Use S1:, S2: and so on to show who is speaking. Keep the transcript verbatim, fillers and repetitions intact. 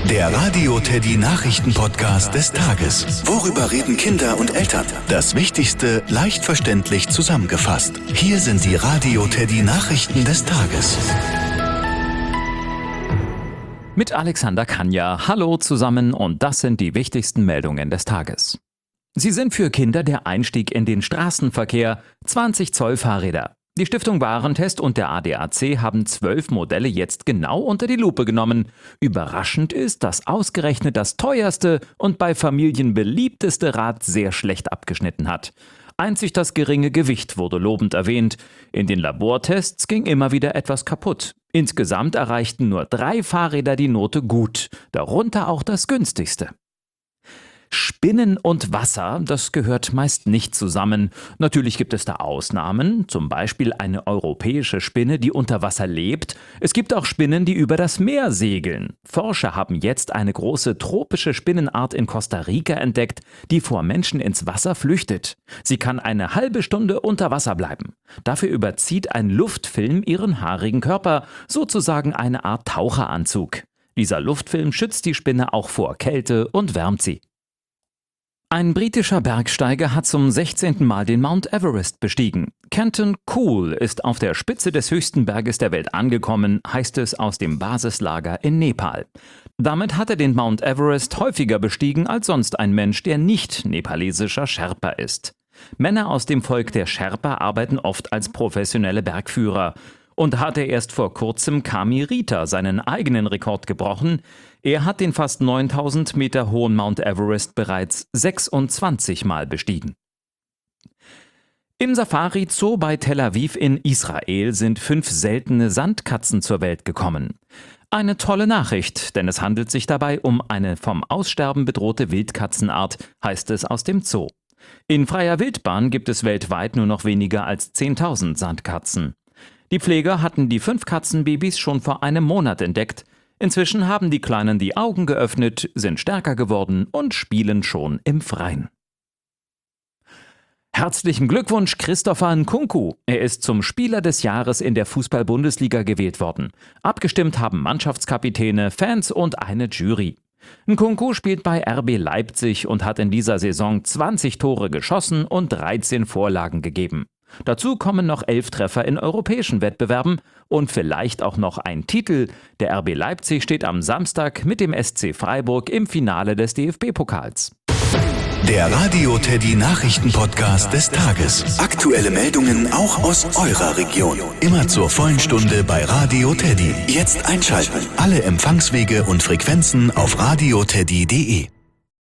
S1: Der Radio Teddy Nachrichten-Podcast des Tages. Worüber reden Kinder und Eltern? Das Wichtigste leicht verständlich zusammengefasst. Hier sind die Radio Teddy Nachrichten des Tages.
S2: Mit Alexander Kanja. Hallo zusammen und das sind die wichtigsten Meldungen des Tages. Sie sind für Kinder der Einstieg in den Straßenverkehr, zwanzig Zoll Fahrräder. Die Stiftung Warentest und der A D A C haben zwölf Modelle jetzt genau unter die Lupe genommen. Überraschend ist, dass ausgerechnet das teuerste und bei Familien beliebteste Rad sehr schlecht abgeschnitten hat. Einzig das geringe Gewicht wurde lobend erwähnt. In den Labortests ging immer wieder etwas kaputt. Insgesamt erreichten nur drei Fahrräder die Note gut, darunter auch das günstigste. Spinnen und Wasser, das gehört meist nicht zusammen. Natürlich gibt es da Ausnahmen, zum Beispiel eine europäische Spinne, die unter Wasser lebt. Es gibt auch Spinnen, die über das Meer segeln. Forscher haben jetzt eine große tropische Spinnenart in Costa Rica entdeckt, die vor Menschen ins Wasser flüchtet. Sie kann eine halbe Stunde unter Wasser bleiben. Dafür überzieht ein Luftfilm ihren haarigen Körper, sozusagen eine Art Taucheranzug. Dieser Luftfilm schützt die Spinne auch vor Kälte und wärmt sie. Ein britischer Bergsteiger hat zum sechzehnten Mal den Mount Everest bestiegen. Kenton Cool ist auf der Spitze des höchsten Berges der Welt angekommen, heißt es aus dem Basislager in Nepal. Damit hat er den Mount Everest häufiger bestiegen als sonst ein Mensch, der nicht nepalesischer Sherpa ist. Männer aus dem Volk der Sherpa arbeiten oft als professionelle Bergführer. Und hat er erst vor kurzem Kami Rita seinen eigenen Rekord gebrochen. Er hat den fast neuntausend Meter hohen Mount Everest bereits sechsundzwanzig Mal bestiegen. Im Safari-Zoo bei Tel Aviv in Israel sind fünf seltene Sandkatzen zur Welt gekommen. Eine tolle Nachricht, denn es handelt sich dabei um eine vom Aussterben bedrohte Wildkatzenart, heißt es aus dem Zoo. In freier Wildbahn gibt es weltweit nur noch weniger als zehntausend Sandkatzen. Die Pfleger hatten die fünf Katzenbabys schon vor einem Monat entdeckt. Inzwischen haben die Kleinen die Augen geöffnet, sind stärker geworden und spielen schon im Freien. Herzlichen Glückwunsch Christopher Nkunku. Er ist zum Spieler des Jahres in der Fußball-Bundesliga gewählt worden. Abgestimmt haben Mannschaftskapitäne, Fans und eine Jury. Nkunku spielt bei R B Leipzig und hat in dieser Saison zwanzig Tore geschossen und dreizehn Vorlagen gegeben. Dazu kommen noch elf Treffer in europäischen Wettbewerben und vielleicht auch noch ein Titel. Der R B Leipzig steht am Samstag mit dem S C Freiburg im Finale des D F B-Pokals.
S1: Der Radio Teddy Nachrichten-Podcast des Tages. Aktuelle Meldungen auch aus eurer Region. Immer zur vollen Stunde bei Radio Teddy. Jetzt einschalten. Alle Empfangswege und Frequenzen auf radioteddy punkt de.